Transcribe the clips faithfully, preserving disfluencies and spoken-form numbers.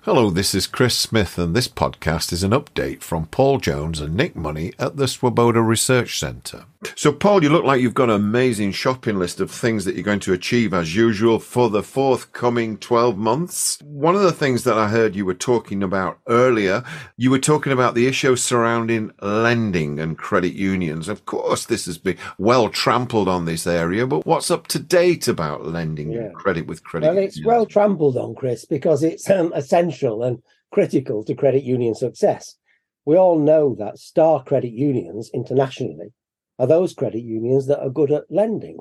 Hello, this is Chris Smith, and this podcast is an update from Paul Jones and Nick Money at the Swoboda Research Centre. So, Paul, you look like you've got an amazing shopping list of things that you're going to achieve, as usual, for the forthcoming twelve months. One of the things that I heard you were talking about earlier, you were talking about the issue surrounding lending and credit unions. Of course, this has been well trampled on this area, but what's up to date about lending yeah. and credit with credit well, unions? It's well trampled on, Chris, because it's um, essential and critical to credit union success. We all know that star credit unions internationally are those credit unions that are good at lending.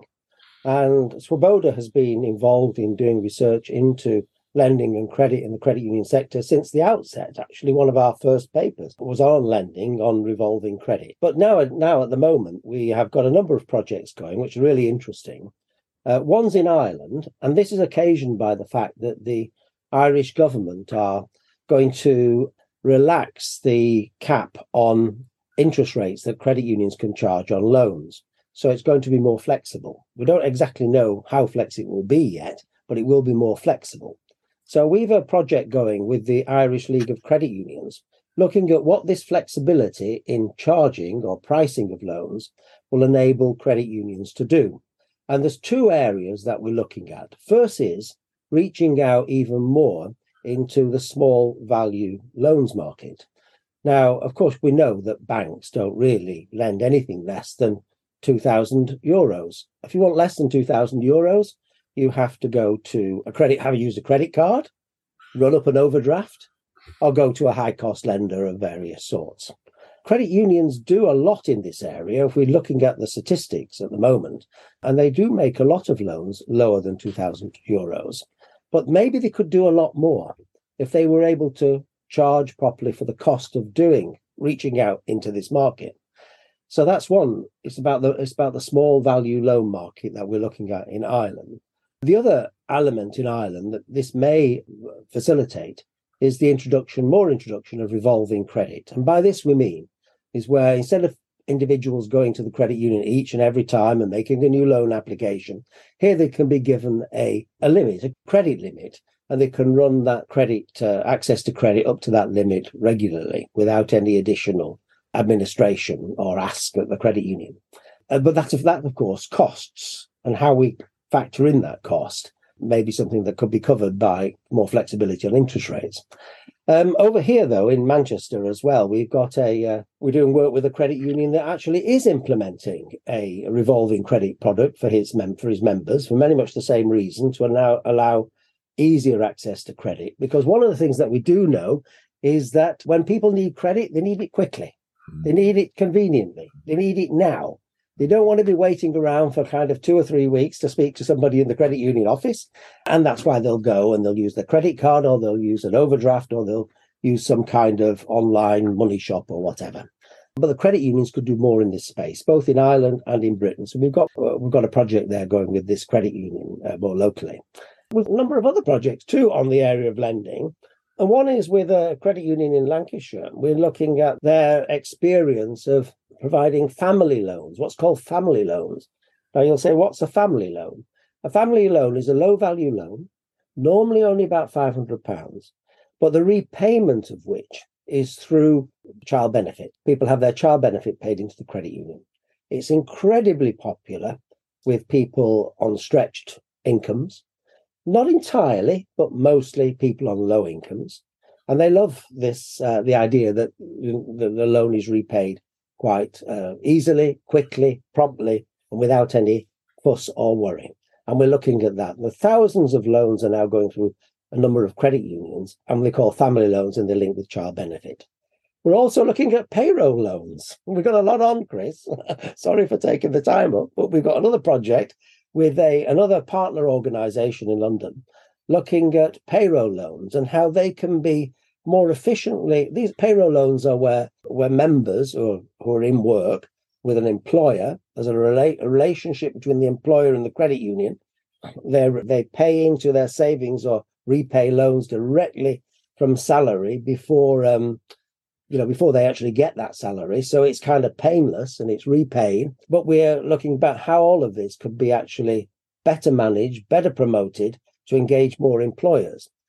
And Swoboda has been involved in doing research into lending and credit in the credit union sector since the outset. Actually, one of our first papers was on lending, on revolving credit. But now, now at the moment, we have got a number of projects going, which are really interesting. Uh, one's in Ireland, and this is occasioned by the fact that the Irish government are going to relax the cap on interest rates that credit unions can charge on loans. So it's going to be more flexible. We don't exactly know how flexible it will be yet, but it will be more flexible. So we've a project going with the Irish League of Credit Unions, looking at what this flexibility in charging or pricing of loans will enable credit unions to do. And there's two areas that we're looking at. First is reaching out even more into the small value loans market. Now, of course, we know that banks don't really lend anything less than two thousand euros. If you want less than two thousand euros, you have to go to a credit, have you used a credit card, run up an overdraft, or go to a high cost lender of various sorts. Credit unions do a lot in this area if we're looking at the statistics at the moment, and they do make a lot of loans lower than two thousand euros. But maybe they could do a lot more if they were able to charge properly for the cost of doing, reaching out into this market. So that's one. It's about the it's about the small value loan market that we're looking at in Ireland. The other element in Ireland that this may facilitate is the introduction, more introduction of revolving credit. And by this we mean is where instead of individuals going to the credit union each and every time and making a new loan application, here they can be given a, a limit, a credit limit, and they can run that credit, uh, access to credit up to that limit regularly without any additional administration or ask at the credit union. Uh, but that, that, of course, costs, and how we factor in that cost may be something that could be covered by more flexibility on interest rates. Um, over here, though, in Manchester as well, we've got a, uh, we're doing work with a credit union that actually is implementing a revolving credit product for his, mem- for his members for very much the same reason, to allow, allow easier access to credit. Because one of the things that we do know is that when people need credit, they need it quickly. They need it conveniently. They need it now. They don't want to be waiting around for kind of two or three weeks to speak to somebody in the credit union office. And that's why they'll go and they'll use their credit card, or they'll use an overdraft, or they'll use some kind of online money shop or whatever. But the credit unions could do more in this space, both in Ireland and in Britain. So we've got uh, we've got a project there going with this credit union uh, more locally. With a number of other projects too on the area of lending. And one is with a credit union in Lancashire. We're looking at their experience of providing family loans, what's called family loans. Now you'll say, what's a family loan? A family loan is a low value loan, normally only about five hundred pounds, but the repayment of which is through child benefit. People have their child benefit paid into the credit union. It's incredibly popular with people on stretched incomes. Not entirely, but mostly people on low incomes. And they love this, uh, the idea that the, the loan is repaid quite uh, easily, quickly, promptly, and without any fuss or worry. And we're looking at that. The thousands of loans are now going through a number of credit unions, and they call family loans, and they're linked with child benefit. We're also looking at payroll loans. We've got a lot on, Chris. Sorry for taking the time up, but we've got another project with a another partner organisation in London looking at payroll loans and how they can be more efficiently. These payroll loans are where, where members or who are in work with an employer, there's a, rela- a relationship between the employer and the credit union. They they pay into their savings or repay loans directly from salary before um, you know, before they actually get that salary. So it's kind of painless and it's repaid. But we're looking at how all of this could be actually better managed, better promoted to engage more employers.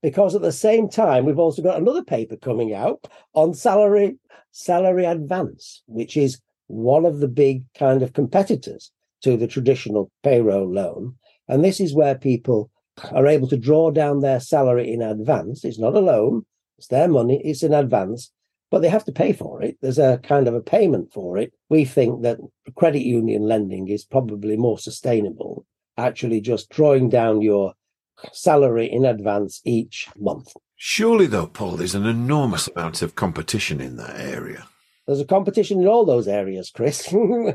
because at the same time, we've also got another paper coming out on salary salary advance, which is one of the big kind of competitors to the traditional payroll loan. And this is where people are able to draw down their salary in advance. It's not a loan, it's their money, it's in advance, but they have to pay for it. There's a kind of a payment for it. We think that credit union lending is probably more sustainable, actually just drawing down your salary in advance each month. Surely, though, Paul, there's an enormous amount of competition in that area. There's a competition in all those areas, Chris,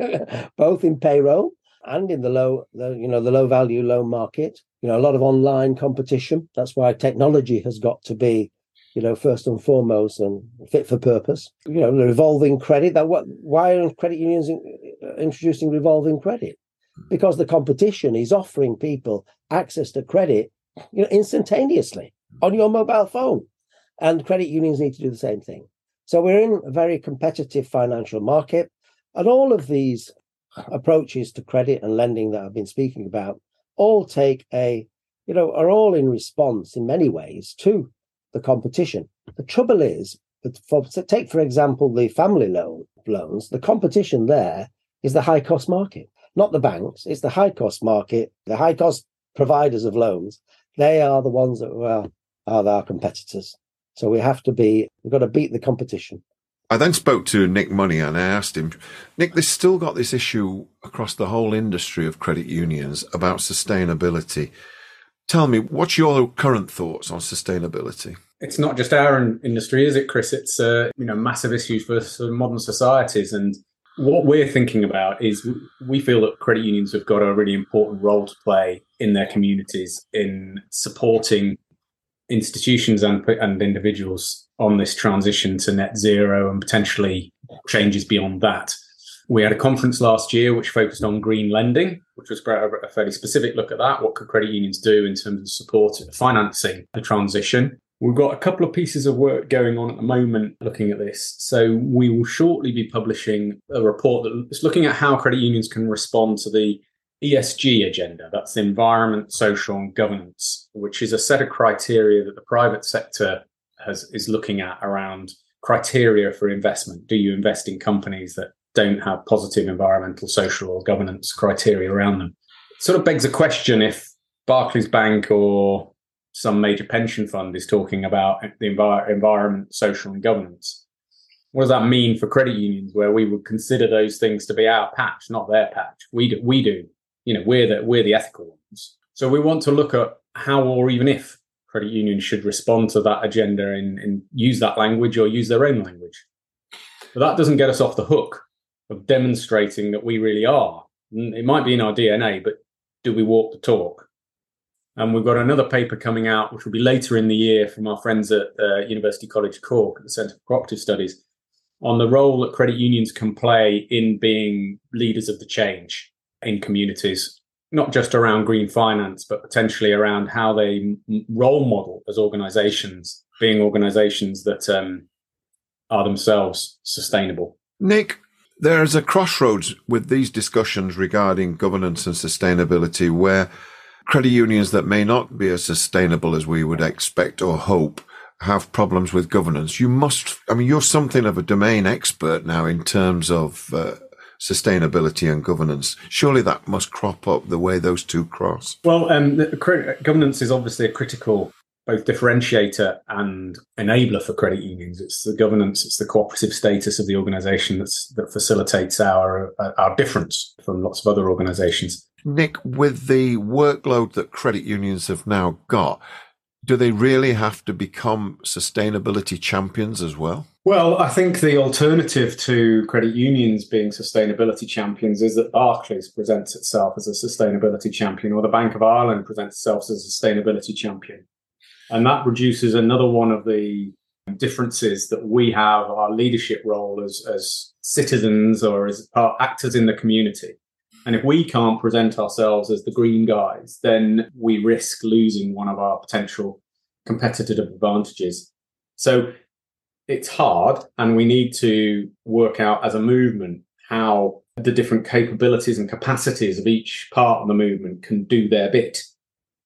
both in payroll and in the low, the, you know, the low value loan market. You know, a lot of online competition. That's why technology has got to be, you know, first and foremost and fit for purpose. You know, the revolving credit. That what? Why are credit unions in, uh, introducing revolving credit? Because the competition is offering people access to credit, you know, instantaneously on your mobile phone, and credit unions need to do the same thing. So we're in a very competitive financial market, and all of these approaches to credit and lending that I've been speaking about all take a, you know, are all in response in many ways to the competition. The trouble is that for take, for example, the family loan loans, the competition there is the high cost market, not the banks. It's the high cost market, the high cost providers of loans. They are the ones that well, are our competitors. So we have to be, we've got to beat the competition. I then spoke to Nick Money and I asked him, Nick, there's still got this issue across the whole industry of credit unions about sustainability. Tell me, what's your current thoughts on sustainability? It's not just our industry, is it, Chris? It's a you know massive issue for, for modern societies. And what we're thinking about is we feel that credit unions have got a really important role to play in their communities in supporting institutions and, and individuals on this transition to net zero and potentially changes beyond that. We had a conference last year which focused on green lending, which was a fairly specific look at that. What could credit unions do in terms of support financing the transition? We've got a couple of pieces of work going on at the moment looking at this. So we will shortly be publishing a report that's looking at how credit unions can respond to the E S G agenda. That's environment, social and governance, which is a set of criteria that the private sector has is looking at around criteria for investment. Do you invest in companies that don't have positive environmental, social or governance criteria around them? It sort of begs a question if Barclays Bank or some major pension fund is talking about the envir- environment, social and governance. What does that mean for credit unions where we would consider those things to be our patch, not their patch? We do, we do. You know, we're the, we're the ethical ones. So we want to look at how or even if credit unions should respond to that agenda and, and use that language or use their own language. But that doesn't get us off the hook of demonstrating that we really are. It might be in our D N A, but do we walk the talk? And we've got another paper coming out, which will be later in the year from our friends at uh, University College Cork at the Centre for Cooperative Studies, on the role that credit unions can play in being leaders of the change in communities, not just around green finance, but potentially around how they role model as organisations, being organisations that um, are themselves sustainable. Nick, there's a crossroads with these discussions regarding governance and sustainability where credit unions that may not be as sustainable as we would expect or hope have problems with governance. You must, I mean, you're something of a domain expert now in terms of uh, sustainability and governance. Surely that must crop up the way those two cross. Well, um, the, the, governance is obviously a critical both differentiator and enabler for credit unions. It's the governance, it's the cooperative status of the organisation that's, that facilitates our uh, our difference from lots of other organisations. Nick, with the workload that credit unions have now got, do they really have to become sustainability champions as well? Well, I think the alternative to credit unions being sustainability champions is that Barclays presents itself as a sustainability champion, or the Bank of Ireland presents itself as a sustainability champion. And that reduces another one of the differences that we have, our leadership role as, as citizens or as actors in the community. And if we can't present ourselves as the green guys, then we risk losing one of our potential competitive advantages. So it's hard, and we need to work out as a movement how the different capabilities and capacities of each part of the movement can do their bit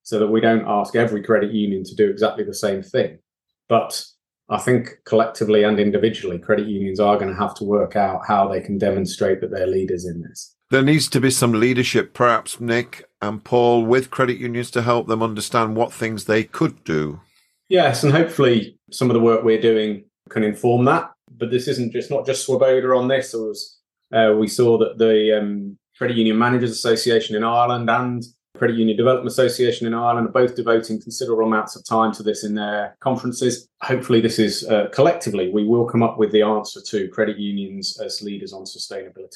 so that we don't ask every credit union to do exactly the same thing. But I think collectively and individually, credit unions are going to have to work out how they can demonstrate that they're leaders in this. There needs to be some leadership, perhaps, Nick and Paul, with credit unions to help them understand what things they could do. Yes, and hopefully some of the work we're doing can inform that. But this isn't just not just Swoboda on this. It was, uh, we saw that the um, Credit Union Managers Association in Ireland and Credit Union Development Association in Ireland are both devoting considerable amounts of time to this in their conferences. Hopefully this is uh, collectively, we will come up with the answer to credit unions as leaders on sustainability.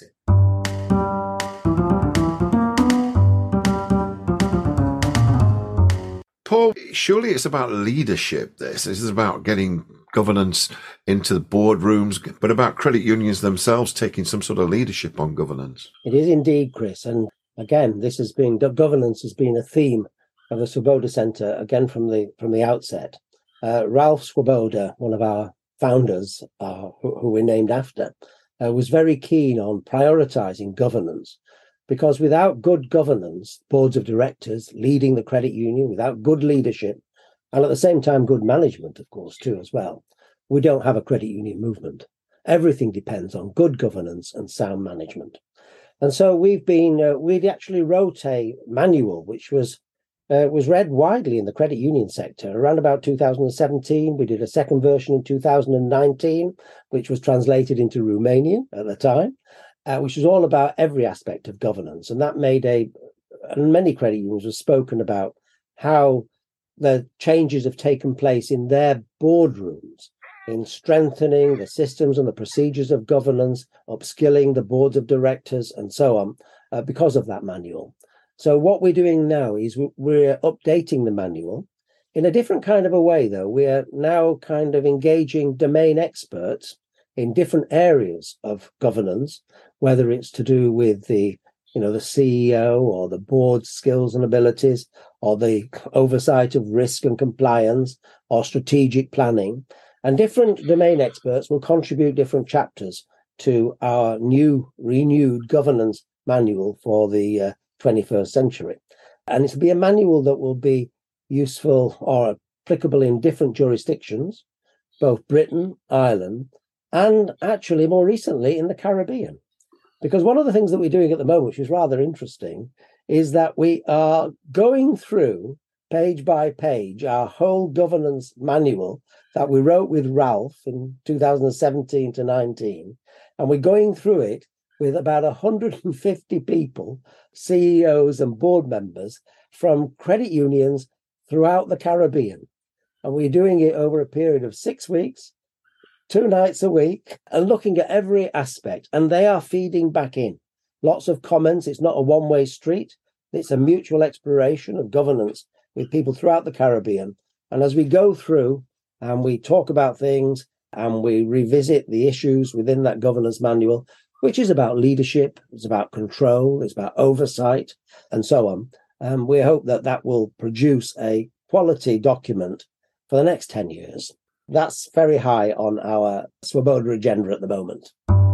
Paul, surely it's about leadership, this. This is about getting governance into the boardrooms, but about credit unions themselves taking some sort of leadership on governance. It is indeed, Chris. And again, this has been, governance has been a theme of the Swoboda Centre, again, from the from the outset. Uh, Ralph Swoboda, one of our founders, uh, who, who we're named after, uh, was very keen on prioritising governance. Because without good governance, boards of directors leading the credit union, without good leadership, and at the same time, good management, of course, too, as well, we don't have a credit union movement. Everything depends on good governance and sound management. And so we've been, uh, we actually wrote a manual, which was uh, was read widely in the credit union sector around about two thousand seventeen. We did a second version in two thousand nineteen, which was translated into Romanian at the time. Uh, which was all about every aspect of governance. And that made a, and many credit unions have spoken about how the changes have taken place in their boardrooms, in strengthening the systems and the procedures of governance, upskilling the boards of directors and so on, uh, because of that manual. So what we're doing now is we're updating the manual in a different kind of a way, though. We're now kind of engaging domain experts in different areas of governance, whether it's to do with the, you know, the C E O or the board's skills and abilities, or the oversight of risk and compliance, or strategic planning. And different domain experts will contribute different chapters to our new, renewed governance manual for the uh, twenty-first century. And it'll be a manual that will be useful or applicable in different jurisdictions, both Britain, Ireland, and actually more recently in the Caribbean. Because one of the things that we're doing at the moment, which is rather interesting, is that we are going through page by page our whole governance manual that we wrote with Ralph in two thousand seventeen to nineteen. And we're going through it with about one hundred fifty people, C E Os and board members from credit unions throughout the Caribbean. And we're doing it over a period of six weeks, two nights a week, and looking at every aspect. And they are feeding back in lots of comments. It's not a one-way street. It's a mutual exploration of governance with people throughout the Caribbean. And as we go through and we talk about things and we revisit the issues within that governance manual, which is about leadership, it's about control, it's about oversight, and so on, um, we hope that that will produce a quality document for the next ten years. That's very high on our Swoboda agenda at the moment.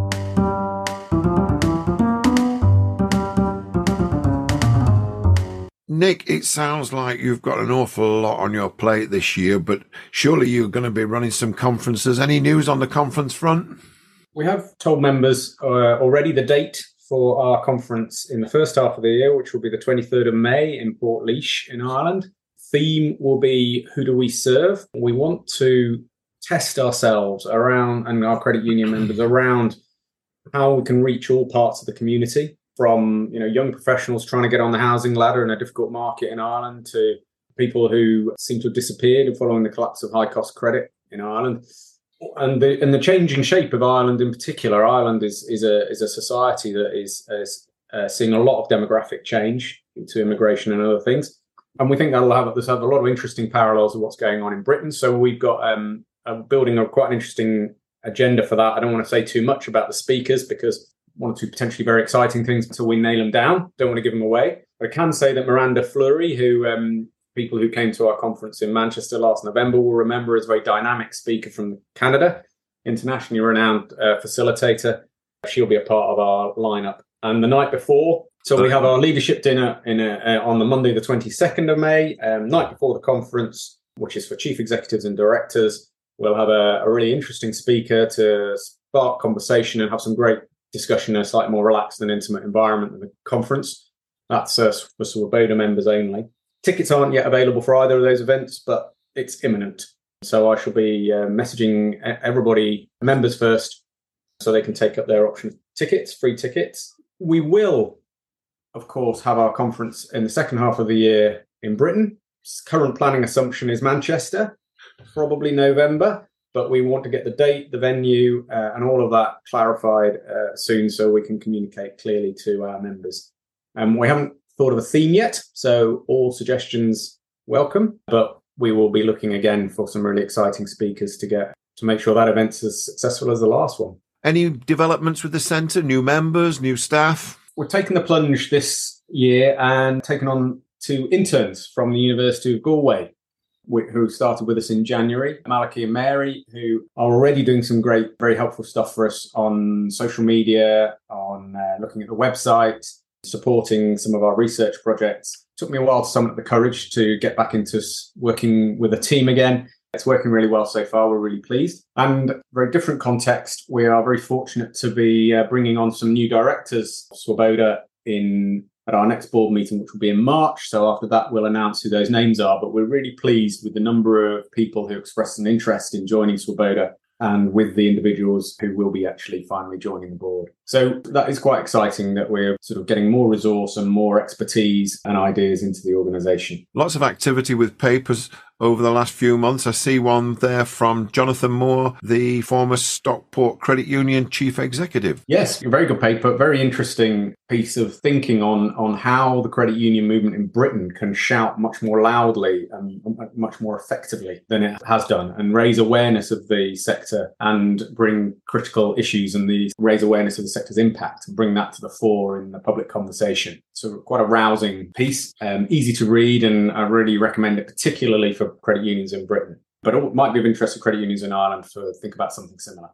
Nick, it sounds like you've got an awful lot on your plate this year, but surely you're going to be running some conferences. Any news on the conference front? We have told members uh, already the date for our conference in the first half of the year, which will be the twenty-third of May in Portlaoise in Ireland. Theme will be, who do we serve? We want to test ourselves around, and our credit union members around, how we can reach all parts of the community, from, you know, young professionals trying to get on the housing ladder in a difficult market in Ireland to people who seem to have disappeared following the collapse of high cost credit in Ireland. And the and the changing shape of Ireland in particular. Ireland is is a is a society that is, is uh, seeing a lot of demographic change due to immigration and other things. And we think that'll have, there's have a lot of interesting parallels with what's going on in Britain. So we've got um, a building a quite an interesting agenda for that. I don't want to say too much about the speakers because one or two potentially very exciting things until we nail them down. Don't want to give them away. But I can say that Miranda Fleury, who um, people who came to our conference in Manchester last November will remember as a very dynamic speaker from Canada, internationally renowned uh, facilitator. She'll be a part of our lineup. And the night before, So we have our leadership dinner in a, uh, on the Monday, the twenty-second of May, um, night before the conference, which is for chief executives and directors. We'll have a, a really interesting speaker to spark conversation and have some great discussion in a slightly more relaxed and intimate environment than the conference. That's uh, for Swoboda members only. Tickets aren't yet available for either of those events, but it's imminent. So I shall be uh, messaging everybody, members first, so they can take up their option of tickets, free tickets. We will, of course, have our conference in the second half of the year in Britain. Current planning assumption is Manchester, probably November, but we want to get the date, the venue, uh, and all of that clarified uh, soon so we can communicate clearly to our members. Um, we haven't thought of a theme yet, so all suggestions welcome, but we will be looking again for some really exciting speakers to get to make sure that event's as successful as the last one. Any developments with the centre, new members, new staff? We're taking the plunge this year and taking on two interns from the University of Galway, who started with us in January, Malachy and Mary, who are already doing some great, very helpful stuff for us on social media, on uh, looking at the website, supporting some of our research projects. It took me a while to summon up the courage to get back into working with a team again. It's working really well so far. We're really pleased. And very different context, we are very fortunate to be uh, bringing on some new directors of Swoboda in at our next board meeting, which will be in March. So after that, we'll announce who those names are. But we're really pleased with the number of people who expressed an interest in joining Swoboda and with the individuals who will be actually finally joining the board. So that is quite exciting that we're sort of getting more resource and more expertise and ideas into the organisation. Lots of activity with papers over the last few months. I see one there from Jonathan Moore, the former Stockport Credit Union Chief Executive. Yes, a very good paper, very interesting piece of thinking on, on how the credit union movement in Britain can shout much more loudly and much more effectively than it has done and raise awareness of the sector and bring critical issues and the raise awareness of the sector's impact and bring that to the fore in the public conversation. So quite a rousing piece, um, easy to read, and I really recommend it particularly for credit unions in Britain. But it might be of interest to credit unions in Ireland to think about something similar.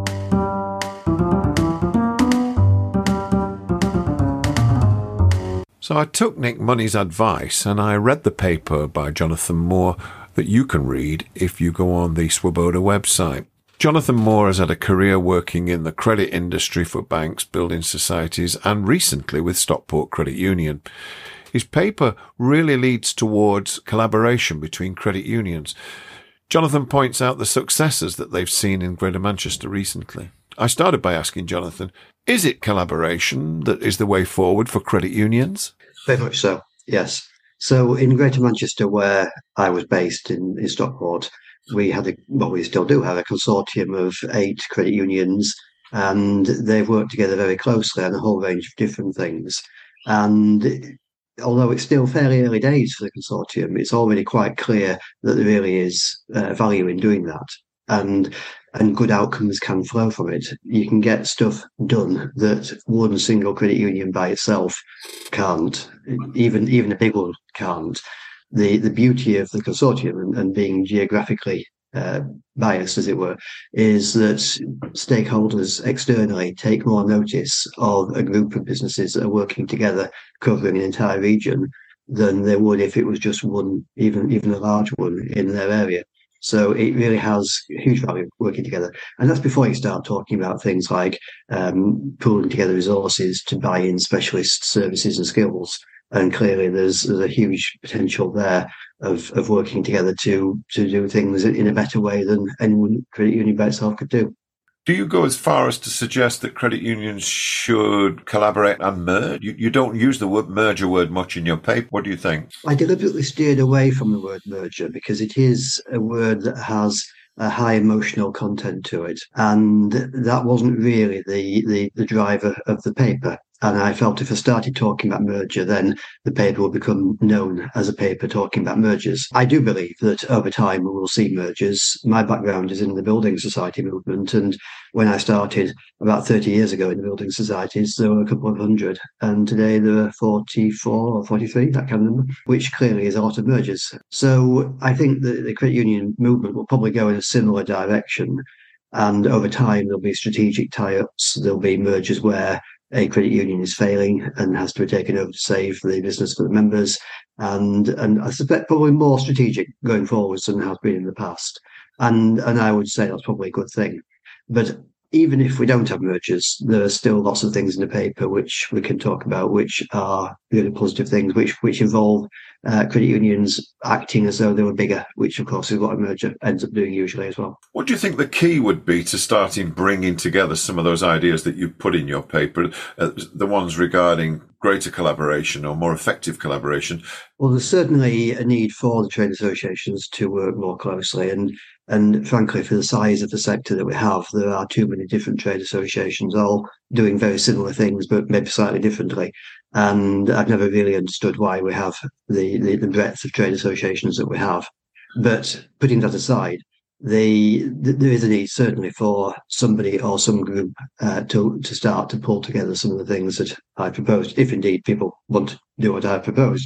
So I took Nick Money's advice and I read the paper by Jonathan Moore that you can read if you go on the Swoboda website. Jonathan Moore has had a career working in the credit industry for banks, building societies, and recently with Stockport Credit Union. His paper really leads towards collaboration between credit unions. Jonathan points out the successes that they've seen in Greater Manchester recently. I started by asking Jonathan, is it collaboration that is the way forward for credit unions? Very much so, yes. So in Greater Manchester, where I was based in, in Stockport, we had a, well, we still do have a consortium of eight credit unions, and they've worked together very closely on a whole range of different things. And although it's still fairly early days for the consortium, it's already quite clear that there really is uh, value in doing that. And and good outcomes can flow from it. You can get stuff done that one single credit union by itself can't, even even a big one can't. The the beauty of the consortium and, and being geographically uh, biased, as it were, is that stakeholders externally take more notice of a group of businesses that are working together, covering an entire region, than they would if it was just one, even even a large one in their area. So it really has huge value working together. And that's before you start talking about things like um, pooling together resources to buy in specialist services and skills. And clearly there's, there's a huge potential there of, of working together to, to do things in a better way than any one credit union by itself could do. Do you go as far as to suggest that credit unions should collaborate and merge? You, you don't use the word merger word much in your paper. What do you think? I deliberately steered away from the word merger because it is a word that has a high emotional content to it. And that wasn't really the, the, the driver of the paper. And I felt if I started talking about merger, then the paper will become known as a paper talking about mergers. I do believe that over time we will see mergers. My background is in the building society movement. And when I started about thirty years ago in the building societies, there were a couple of hundred. And today there are forty-four or forty-three, that kind of number, which clearly is a lot of mergers. So I think that the credit union movement will probably go in a similar direction. And over time, there'll be strategic tie-ups. There'll be mergers where a credit union is failing and has to be taken over to save the business for the members. And and I suspect probably more strategic going forwards than has been in the past. And and I would say that's probably a good thing. But even if we don't have mergers, there are still lots of things in the paper which we can talk about, which are really positive things, which which involve uh, credit unions acting as though they were bigger, which of course is what a merger ends up doing usually as well. What do you think the key would be to starting bringing together some of those ideas that you put in your paper, uh, the ones regarding greater collaboration or more effective collaboration? Well, there's certainly a need for the trade associations to work more closely. And And frankly, for the size of the sector that we have, there are too many different trade associations all doing very similar things, but maybe slightly differently. And I've never really understood why we have the, the, the breadth of trade associations that we have. But putting that aside, the, the, there is a need certainly for somebody or some group uh, to, to start to pull together some of the things that I proposed, if indeed people want to do what I proposed.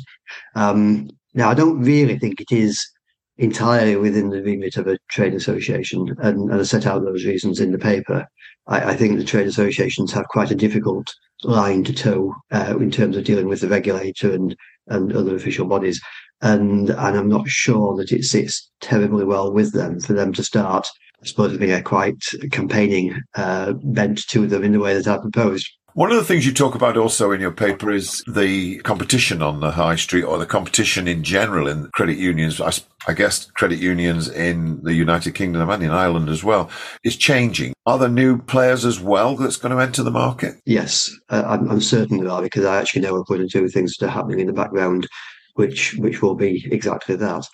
Um, now, I don't really think it is entirely within the remit of a trade association, and, and I set out those reasons in the paper. I, I think the trade associations have quite a difficult line to toe uh, in terms of dealing with the regulator and, and other official bodies, and and I'm not sure that it sits terribly well with them for them to start, I suppose, having a quite campaigning uh, bent to them in the way that I proposed. One of the things you talk about also in your paper is the competition on the high street, or the competition in general in credit unions. I, I guess credit unions in the United Kingdom and in Ireland as well is changing. Are there new players as well that's going to enter the market? Yes, uh, I'm, I'm certain there are, because I actually know we're going to do things that are happening in the background, which which will be exactly that.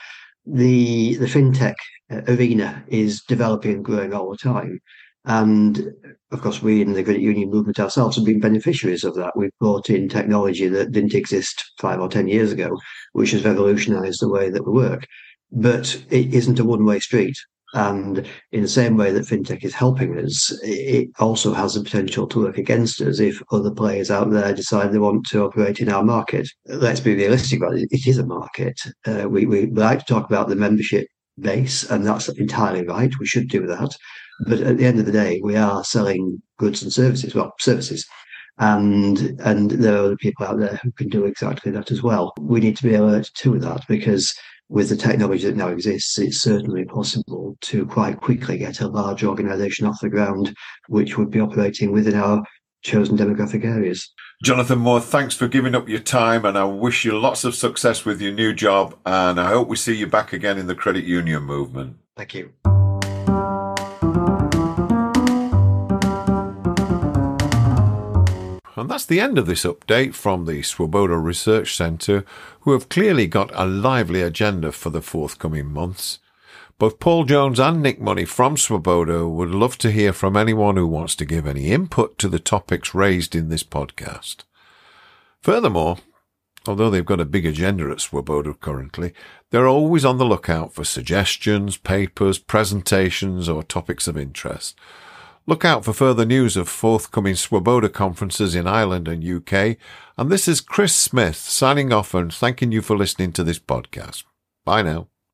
The the fintech arena is developing and growing all the time. And of course, we in the credit union movement ourselves have been beneficiaries of that. We've brought in technology that didn't exist five or ten years ago, which has revolutionized the way that we work. But it isn't a one-way street. And in the same way that fintech is helping us, it also has the potential to work against us if other players out there decide they want to operate in our market. Let's be realistic about it. It is a market. Uh, we, we like to talk about the membership base, and that's entirely right. We should do that. But at the end of the day, we are selling goods and services, well, services. And and there are other people out there who can do exactly that as well. We need to be alert to that, because with the technology that now exists, it's certainly possible to quite quickly get a large organisation off the ground, which would be operating within our chosen demographic areas. Jonathan Moore, thanks for giving up your time, and I wish you lots of success with your new job, and I hope we see you back again in the credit union movement. Thank you. And that's the end of this update from the Swoboda Research Centre, who have clearly got a lively agenda for the forthcoming months. Both Paul Jones and Nick Money from Swoboda would love to hear from anyone who wants to give any input to the topics raised in this podcast. Furthermore, although they've got a big agenda at Swoboda currently, they're always on the lookout for suggestions, papers, presentations, or topics of interest. Look out for further news of forthcoming Swoboda conferences in Ireland and U K. And this is Chris Smith signing off and thanking you for listening to this podcast. Bye now.